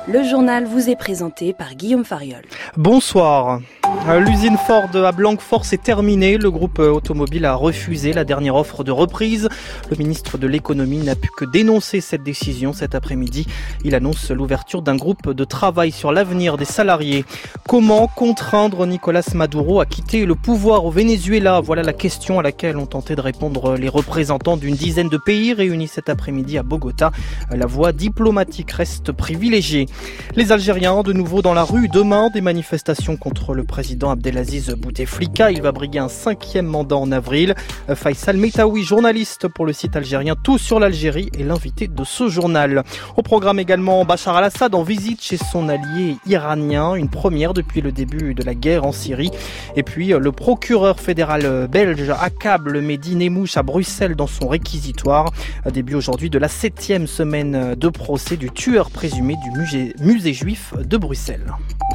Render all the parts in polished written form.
Le journal vous est présenté par Guillaume Fariol. Bonsoir. L'usine Ford à Blanquefort s'est terminée. Le groupe automobile a refusé la dernière offre de reprise. Le ministre de l'économie n'a pu que dénoncer cette décision cet après-midi. Il annonce l'ouverture d'un groupe de travail sur l'avenir des salariés. Comment contraindre Nicolas Maduro à quitter le pouvoir au Venezuela? Voilà la question à laquelle ont tenté de répondre les représentants d'une dizaine de pays réunis cet après-midi à Bogota. La voie diplomatique reste privilégiée. Les Algériens de nouveau dans la rue. Demain, des manifestations contre le président Abdelaziz Bouteflika. Il va briguer un 5e mandat en avril. Faisal Metaoui, journaliste pour le site algérien Tout sur l'Algérie, est l'invité de ce journal. Au programme également, Bachar al-Assad en visite chez son allié iranien. Une première depuis le début de la guerre en Syrie. Et puis, le procureur fédéral belge accable Mehdi Nemmouche à Bruxelles dans son réquisitoire. Début aujourd'hui de la 7e semaine de procès du tueur présumé du musée juif de Bruxelles.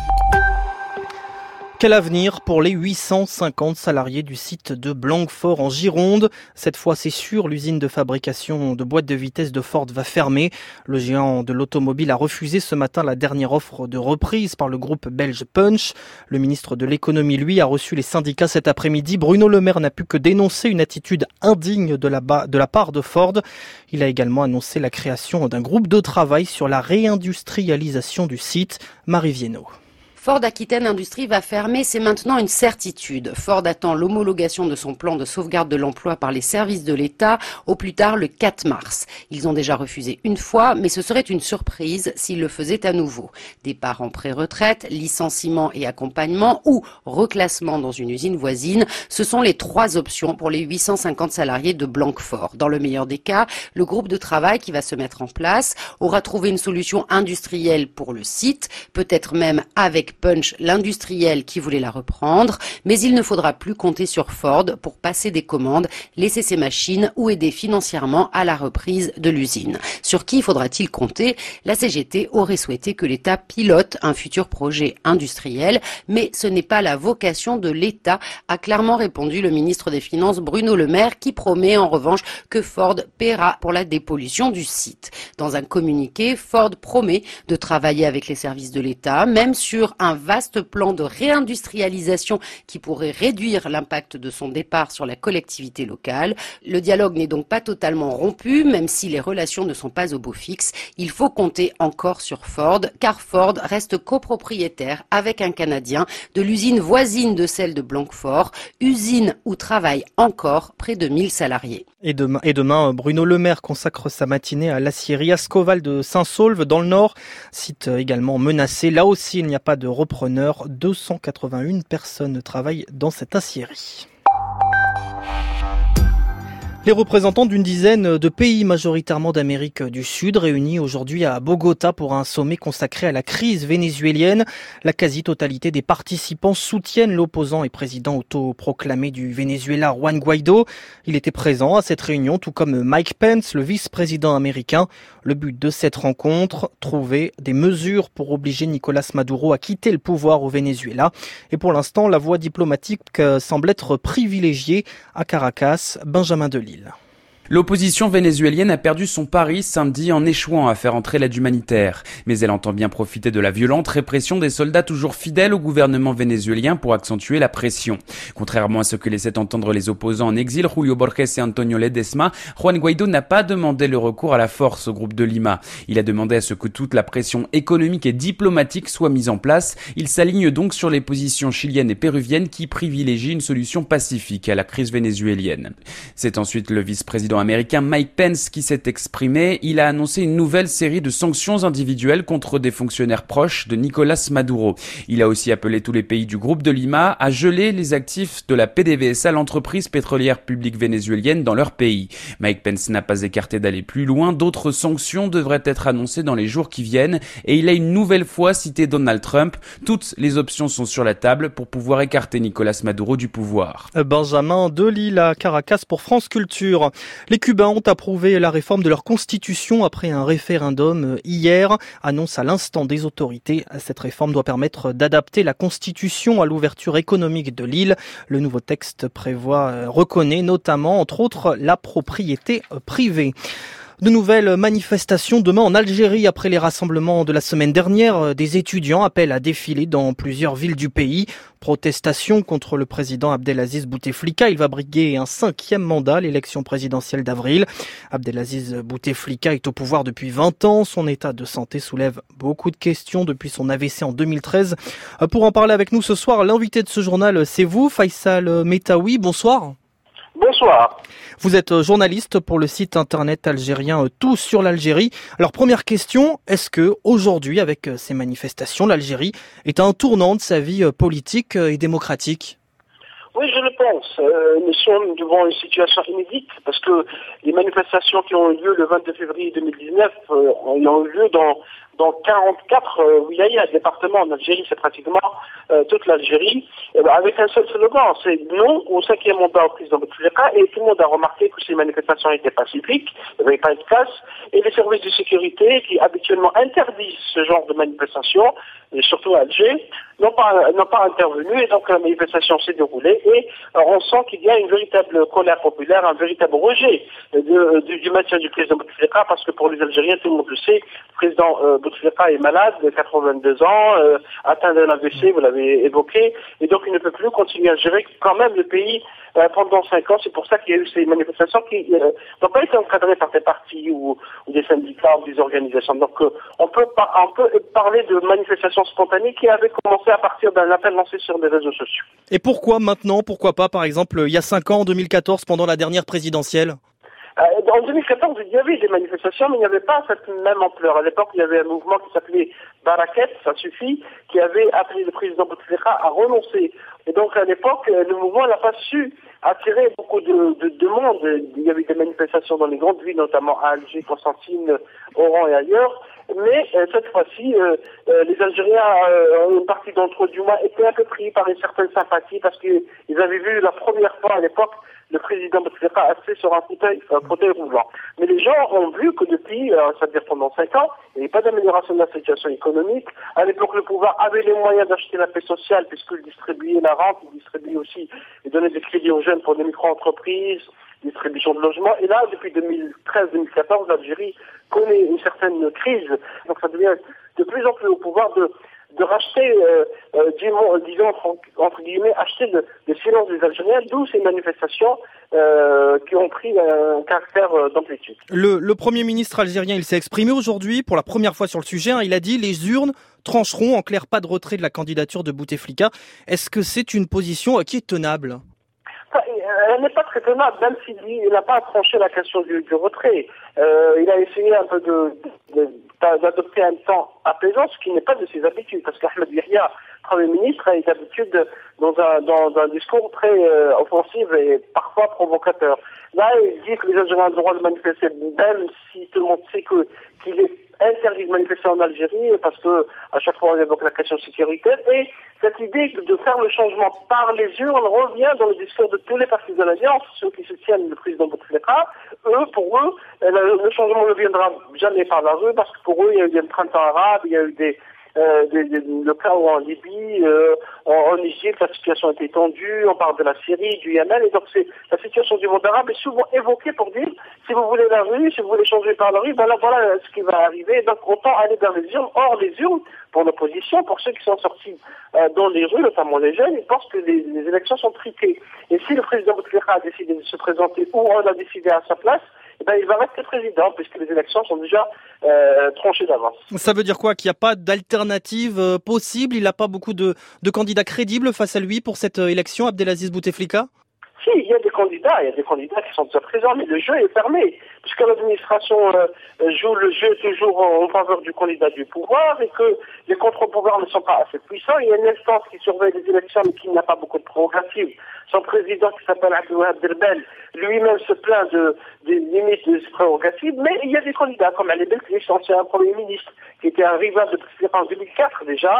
Quel avenir pour les 850 salariés du site de Blanquefort en Gironde? Cette fois, c'est sûr, l'usine de fabrication de boîtes de vitesse de Ford va fermer. Le géant de l'automobile a refusé ce matin la dernière offre de reprise par le groupe belge Punch. Le ministre de l'économie, lui, a reçu les syndicats cet après-midi. Bruno Le Maire n'a pu que dénoncer une attitude indigne de la part de Ford. Il a également annoncé la création d'un groupe de travail sur la réindustrialisation du site. Marie Viennot. Ford Aquitaine Industrie va fermer, c'est maintenant une certitude. Ford attend l'homologation de son plan de sauvegarde de l'emploi par les services de l'État au plus tard le 4 mars. Ils ont déjà refusé une fois, mais ce serait une surprise s'ils le faisaient à nouveau. Départ en pré-retraite, licenciement et accompagnement ou reclassement dans une usine voisine, ce sont les 3 options pour les 850 salariés de Blanquefort. Dans le meilleur des cas, le groupe de travail qui va se mettre en place aura trouvé une solution industrielle pour le site, peut-être même avec Punch, l'industriel qui voulait la reprendre, mais il ne faudra plus compter sur Ford pour passer des commandes, laisser ses machines ou aider financièrement à la reprise de l'usine. Sur qui faudra-t-il compter? La CGT aurait souhaité que l'État pilote un futur projet industriel, mais ce n'est pas la vocation de l'État, a clairement répondu le ministre des Finances Bruno Le Maire, qui promet en revanche que Ford paiera pour la dépollution du site. Dans un communiqué, Ford promet de travailler avec les services de l'État, même sur un vaste plan de réindustrialisation qui pourrait réduire l'impact de son départ sur la collectivité locale. Le dialogue n'est donc pas totalement rompu, même si les relations ne sont pas au beau fixe. Il faut compter encore sur Ford, car Ford reste copropriétaire avec un Canadien de l'usine voisine de celle de Blanquefort, usine où travaillent encore près de 1000 salariés. Et demain, Bruno Le Maire consacre sa matinée à l'acierie Ascoval de Saint-Saulve dans le Nord, site également menacé. Là aussi, il n'y a pas de repreneur. 281 personnes travaillent dans cette acierie. Les représentants d'une dizaine de pays majoritairement d'Amérique du Sud réunis aujourd'hui à Bogota pour un sommet consacré à la crise vénézuélienne. La quasi-totalité des participants soutiennent l'opposant et président autoproclamé du Venezuela, Juan Guaido. Il était présent à cette réunion, tout comme Mike Pence, le vice-président américain. Le but de cette rencontre, trouver des mesures pour obliger Nicolas Maduro à quitter le pouvoir au Venezuela. Et pour l'instant, la voie diplomatique semble être privilégiée à Caracas. Benjamin Delisle. L'opposition vénézuélienne a perdu son pari samedi en échouant à faire entrer l'aide humanitaire. Mais elle entend bien profiter de la violente répression des soldats toujours fidèles au gouvernement vénézuélien pour accentuer la pression. Contrairement à ce que laissaient entendre les opposants en exil, Julio Borges et Antonio Ledesma, Juan Guaido n'a pas demandé le recours à la force au groupe de Lima. Il a demandé à ce que toute la pression économique et diplomatique soit mise en place. Il s'aligne donc sur les positions chiliennes et péruviennes qui privilégient une solution pacifique à la crise vénézuélienne. C'est ensuite le vice-président américain Mike Pence qui s'est exprimé. Il a annoncé une nouvelle série de sanctions individuelles contre des fonctionnaires proches de Nicolas Maduro. Il a aussi appelé tous les pays du groupe de Lima à geler les actifs de la PDVSA, l'entreprise pétrolière publique vénézuélienne, dans leur pays. Mike Pence n'a pas écarté d'aller plus loin. D'autres sanctions devraient être annoncées dans les jours qui viennent et il a une nouvelle fois cité Donald Trump. Toutes les options sont sur la table pour pouvoir écarter Nicolas Maduro du pouvoir. Benjamin Delisle à Caracas pour France Culture. Les Cubains ont approuvé la réforme de leur constitution après un référendum hier, annonce à l'instant des autorités. Cette réforme doit permettre d'adapter la constitution à l'ouverture économique de l'île. Le nouveau texte reconnaît notamment, entre autres, la propriété privée. De nouvelles manifestations demain en Algérie après les rassemblements de la semaine dernière. Des étudiants appellent à défiler dans plusieurs villes du pays. Protestation contre le président Abdelaziz Bouteflika. Il va briguer un 5e mandat à l'élection présidentielle d'avril. Abdelaziz Bouteflika est au pouvoir depuis 20 ans. Son état de santé soulève beaucoup de questions depuis son AVC en 2013. Pour en parler avec nous ce soir, l'invité de ce journal, c'est vous, Faisal Metaoui. Bonsoir. Bonsoir. Vous êtes journaliste pour le site internet algérien Tout sur l'Algérie. Alors première question, est-ce que aujourd'hui, avec ces manifestations, l'Algérie est à un tournant de sa vie politique et démocratique ? Oui, je le pense. Nous sommes devant une situation inédite parce que les manifestations qui ont eu lieu le 22 février 2019 ont eu lieu dans 44 wilayas, départements en Algérie, c'est pratiquement toute l'Algérie, avec un seul slogan, c'est non au 5e mandat au président Bouteflika, et tout le monde a remarqué que ces manifestations étaient pacifiques, il n'y avait pas de casse, et les services de sécurité qui habituellement interdisent ce genre de manifestations, et surtout à Alger, n'ont pas intervenu, et donc la manifestation s'est déroulée, et on sent qu'il y a une véritable colère populaire, un véritable rejet du maintien du président Bouteflika, parce que pour les Algériens, tout le monde le sait, le président Bouteflika est malade, de 82 ans, atteint d'un AVC, vous l'avez évoqué, et donc il ne peut plus continuer à gérer quand même le pays pendant 5 ans. C'est pour ça qu'il y a eu ces manifestations qui n'ont pas été encadrées par des partis ou des syndicats ou des organisations. Donc on peut parler de manifestations spontanées qui avaient commencé à partir d'un appel lancé sur les réseaux sociaux. Et pourquoi maintenant ? Pourquoi pas, par exemple, il y a 5 ans, en 2014, pendant la dernière présidentielle ? En 2014, il y avait des manifestations, mais il n'y avait pas cette même ampleur. À l'époque, il y avait un mouvement qui s'appelait Baraket, ça suffit, qui avait appelé le président Bouteflika à renoncer. Et donc, à l'époque, le mouvement n'a pas su attirer beaucoup de monde. Il y avait des manifestations dans les grandes villes, notamment à Alger, Constantine, Oran et ailleurs. Mais cette fois-ci, les Algériens, une partie d'entre eux du moins, étaient un peu pris par une certaine sympathie parce qu'ils avaient vu la première fois à l'époque le président Bouteflika assis sur un fauteuil roulant. Mais les gens ont vu que depuis, c'est-à-dire pendant 5 ans, il n'y avait pas d'amélioration de la situation économique. À l'époque, le pouvoir avait les moyens d'acheter la paix sociale puisqu'il distribuait la rente, il distribuait aussi, il donnait des crédits aux jeunes pour des micro-entreprises, distribution de logements. Et là, depuis 2013-2014, l'Algérie connaît une certaine crise. Donc ça devient de plus en plus au pouvoir de racheter, disons, entre guillemets, acheter le silence des Algériens, d'où ces manifestations qui ont pris un caractère d'amplitude. Le Premier ministre algérien, il s'est exprimé aujourd'hui pour la première fois sur le sujet. Il a dit « Les urnes trancheront, en clair, pas de retrait de la candidature de Bouteflika ». Est-ce que c'est une position qui est tenable ? Elle n'est pas très tenable, même s'il n'a pas tranché la question du retrait. Il a essayé un peu d'adopter un temps apaisant, ce qui n'est pas de ses habitudes, parce qu'Ahmed Yahya, Premier ministre, est d'habitude dans un discours très offensif et parfois provocateur. Là, il dit que les Algériens ont le droit de manifester, même si tout le monde sait qu'il est interdit de manifester en Algérie, parce que à chaque fois on évoque la question sécuritaire, et cette idée de faire le changement par les urnes revient dans le discours de tous les partis de l'Alliance, ceux qui soutiennent le président Bouteflika. Pour eux, le changement ne viendra jamais par la rue, parce que pour eux, il y a eu un printemps arabe, il y a eu le chaos en Libye, en Égypte, la situation était tendue, on parle de la Syrie, du Yémen, et donc la situation du monde arabe est souvent évoquée pour dire, si vous voulez la rue, si vous voulez changer par la rue, ben là, voilà ce qui va arriver, donc autant aller vers les urnes. Or, les urnes, pour l'opposition, pour ceux qui sont sortis dans les rues, notamment les jeunes, ils pensent que les élections sont truquées. Et si le président Bouteflika a décidé de se présenter, ou on a décidé à sa place, eh ben, il va rester président, puisque les élections sont déjà tranchées d'avance. Ça veut dire quoi ? Qu'il n'y a pas d'alternative possible ? Il n'a pas beaucoup de candidats crédibles face à lui pour cette élection, Abdelaziz Bouteflika ? Si, il y a des candidats qui sont déjà présents, mais le jeu est fermé, puisque l'administration joue le jeu toujours en faveur du candidat du pouvoir et que les contre-pouvoirs ne sont pas assez puissants. Il y a une instance qui surveille les élections, mais qui n'a pas beaucoup de prérogatives. Son président, qui s'appelle Abdelwahab Derbel, lui-même se plaint des limites de ses prérogatives, mais il y a des candidats comme Ali Belkacem, ancien Premier ministre, qui était un rival de Bouteflika en 2004 déjà.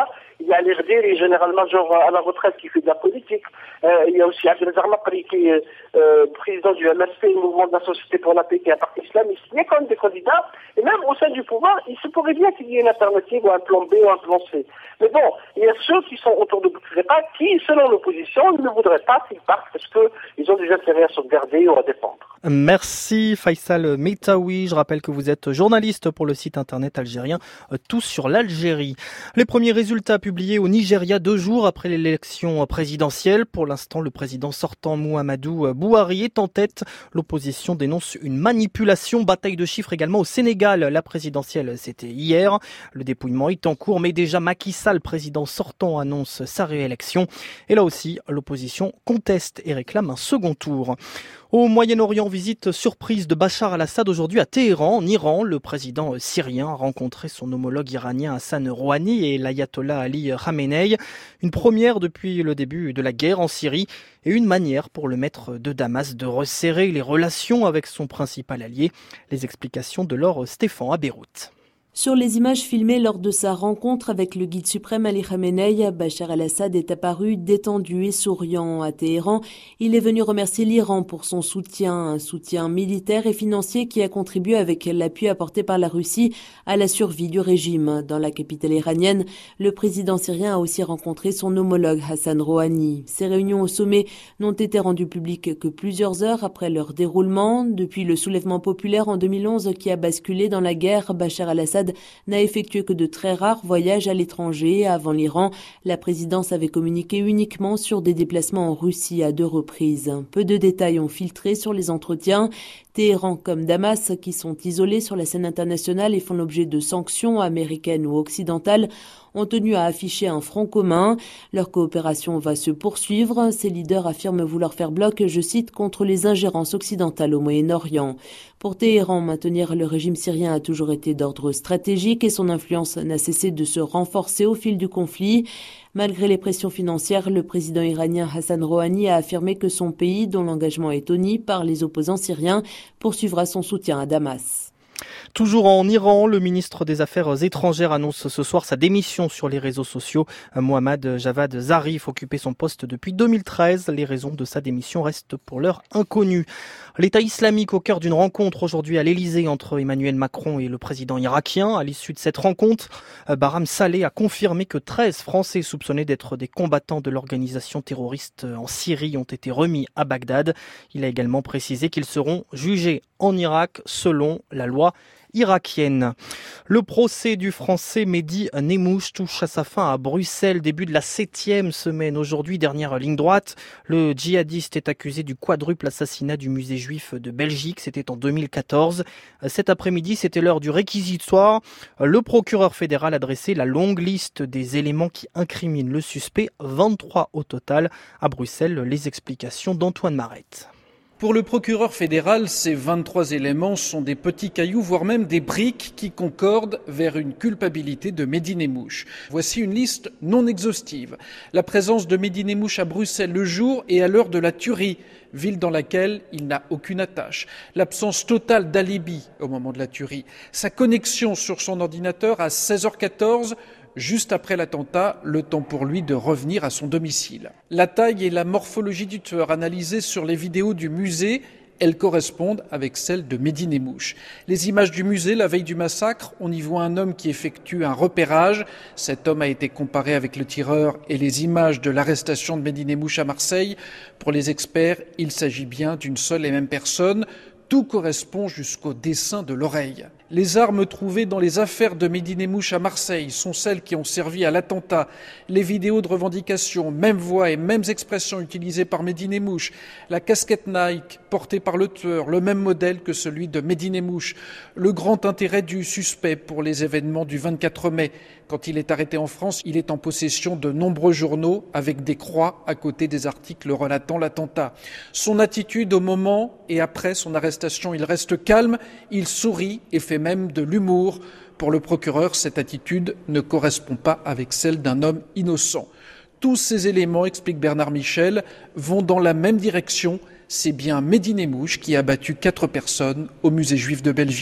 Il y a l'Erdiri, général-major à la retraite, qui fait de la politique. Il y a aussi Abdelazar Makri, qui est président du MSP, le mouvement de la Société pour la Paix, qui est un parti islamiste. Il y a quand même des candidats, et même au sein du pouvoir, il se pourrait bien qu'il y ait une alternative ou un plan B ou un plan C. Mais bon, il y a ceux qui sont autour de Bouteflika qui, selon l'opposition, ne voudraient pas qu'ils partent parce qu'ils ont des intérêts à sauvegarder ou à défendre. Merci Faisal Metaoui. Je rappelle que vous êtes journaliste pour le site internet algérien Tout sur l'Algérie. Les premiers résultats publiés au Nigeria 2 jours après l'élection présidentielle. Pour l'instant, le président sortant Muhammadu Buhari est en tête. L'opposition dénonce une manipulation. Bataille de chiffres également au Sénégal. La présidentielle, c'était hier. Le dépouillement est en cours, mais déjà Macky Sall, président sortant, annonce sa réélection. Et là aussi, l'opposition conteste et réclame un second tour. Au Moyen-Orient, visite surprise de Bachar al-Assad aujourd'hui à Téhéran, en Iran. Le président syrien a rencontré son homologue iranien Hassan Rouhani et l'ayatollah Ali Khamenei. Une première depuis le début de la guerre en Syrie et une manière pour le maître de Damas de resserrer les relations avec son principal allié. Les explications de Laure Stéphane à Beyrouth. Sur les images filmées lors de sa rencontre avec le guide suprême Ali Khamenei, Bachar al-Assad est apparu détendu et souriant à Téhéran. Il est venu remercier l'Iran pour son soutien, un soutien militaire et financier qui a contribué avec l'appui apporté par la Russie à la survie du régime. Dans la capitale iranienne, le président syrien a aussi rencontré son homologue Hassan Rouhani. Ces réunions au sommet n'ont été rendues publiques que plusieurs heures après leur déroulement. Depuis le soulèvement populaire en 2011 qui a basculé dans la guerre, Bachar al-Assad n'a effectué que de très rares voyages à l'étranger. Avant l'Iran, la présidence avait communiqué uniquement sur des déplacements en Russie à 2 reprises. Peu de détails ont filtré sur les entretiens. Téhéran comme Damas, qui sont isolés sur la scène internationale et font l'objet de sanctions américaines ou occidentales, ont tenu à afficher un front commun. Leur coopération va se poursuivre. Ces leaders affirment vouloir faire bloc, je cite, contre les ingérences occidentales au Moyen-Orient. Pour Téhéran, maintenir le régime syrien a toujours été d'ordre stratégique et son influence n'a cessé de se renforcer au fil du conflit. Malgré les pressions financières, le président iranien Hassan Rouhani a affirmé que son pays, dont l'engagement est honni par les opposants syriens, poursuivra son soutien à Damas. Toujours en Iran, le ministre des Affaires étrangères annonce ce soir sa démission sur les réseaux sociaux. Mohammad Javad Zarif occupait son poste depuis 2013. Les raisons de sa démission restent pour l'heure inconnues. L'État islamique au cœur d'une rencontre aujourd'hui à l'Elysée entre Emmanuel Macron et le président irakien. À l'issue de cette rencontre, Bahram Saleh a confirmé que 13 Français soupçonnés d'être des combattants de l'organisation terroriste en Syrie ont été remis à Bagdad. Il a également précisé qu'ils seront jugés en Irak selon la loi irakienne. Le procès du français Mehdi Nemmouche touche à sa fin à Bruxelles, début de la 7e semaine. Aujourd'hui, dernière ligne droite, le djihadiste est accusé du quadruple assassinat du musée juif de Belgique. C'était en 2014. Cet après-midi, c'était l'heure du réquisitoire. Le procureur fédéral a dressé la longue liste des éléments qui incriminent le suspect, 23 au total. À Bruxelles, les explications d'Antoine Marette. Pour le procureur fédéral, ces 23 éléments sont des petits cailloux, voire même des briques qui concordent vers une culpabilité de Mehdi Nemmouche. Voici une liste non exhaustive. La présence de Mehdi Nemmouche à Bruxelles le jour et à l'heure de la tuerie, ville dans laquelle il n'a aucune attache. L'absence totale d'alibi au moment de la tuerie. Sa connexion sur son ordinateur à 16h14, juste après l'attentat, le temps pour lui de revenir à son domicile. La taille et la morphologie du tueur analysées sur les vidéos du musée, elles correspondent avec celles de Mehdi Nemmouche. Les images du musée, la veille du massacre, on y voit un homme qui effectue un repérage. Cet homme a été comparé avec le tireur et les images de l'arrestation de Mehdi Nemmouche à Marseille. Pour les experts, il s'agit bien d'une seule et même personne. Tout correspond jusqu'au dessin de l'oreille. Les armes trouvées dans les affaires de Mehdi Nemmouche à Marseille sont celles qui ont servi à l'attentat. Les vidéos de revendication, même voix et mêmes expressions utilisées par Mehdi Nemmouche. La casquette Nike portée par le tueur, le même modèle que celui de Mehdi Nemmouche. Le grand intérêt du suspect pour les événements du 24 mai. Quand il est arrêté en France, il est en possession de nombreux journaux avec des croix à côté des articles relatant l'attentat. Son attitude au moment et après son arrestation, il reste calme, il sourit et fait même de l'humour. Pour le procureur, cette attitude ne correspond pas avec celle d'un homme innocent. Tous ces éléments, explique Bernard Michel, vont dans la même direction. C'est bien Mehdi Nemmouche qui a abattu 4 personnes au musée juif de Belgique.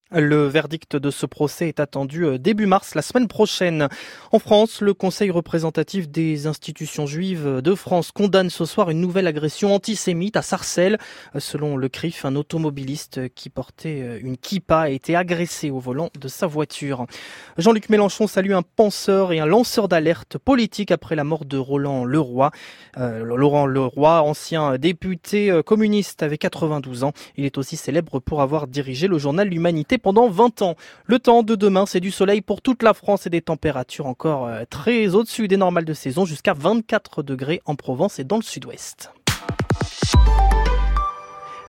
Le verdict de ce procès est attendu début mars, la semaine prochaine. En France, le Conseil représentatif des institutions juives de France condamne ce soir une nouvelle agression antisémite à Sarcelles. Selon le CRIF, un automobiliste qui portait une kippa a été agressé au volant de sa voiture. Jean-Luc Mélenchon salue un penseur et un lanceur d'alerte politique après la mort de Roland Leroy. Laurent Leroy, ancien député communiste, avait 92 ans. Il est aussi célèbre pour avoir dirigé le journal L'Humanité pendant 20 ans. Le temps de demain, c'est du soleil pour toute la France et des températures encore très au-dessus des normales de saison, jusqu'à 24 degrés en Provence et dans le sud-ouest.